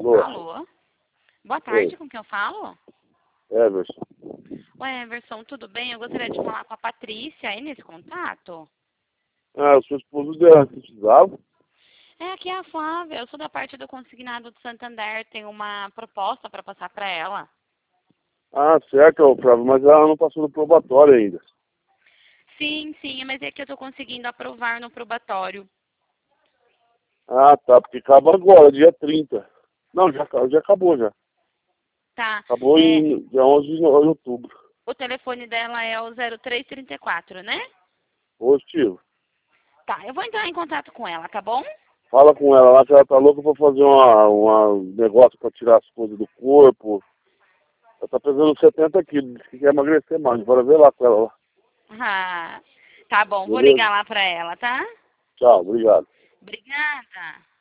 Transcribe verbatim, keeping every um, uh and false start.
Alô? Alô? Boa tarde, Oi. com quem eu falo? Everson. Oi, Everson, tudo bem? Eu gostaria de falar com a Patrícia aí nesse contato. Ah, eu sou esposo dela, você precisava? É, aqui é a Flávia, eu sou da parte do consignado do Santander, tenho uma proposta para passar para ela. Ah, certo, ô, Flávio, mas ela não passou no probatório ainda. Sim, sim, mas é que eu estou conseguindo aprovar no probatório. Ah, tá, porque acaba agora, dia trinta. Não, já, já acabou, já. Tá, Acabou é, em dia onze de outubro. o telefone dela é o zero três trinta e quatro, né? Positivo. Tá, eu vou entrar em contato com ela, tá bom? Fala com ela lá que ela tá louca pra fazer uma, uma negócio pra tirar as coisas do corpo. Ela tá pesando setenta quilos, diz que quer emagrecer mais. Bora ver lá com ela lá. Ah, tá bom, vou Beleza? ligar lá para ela, tá? Tchau, obrigado. Obrigada.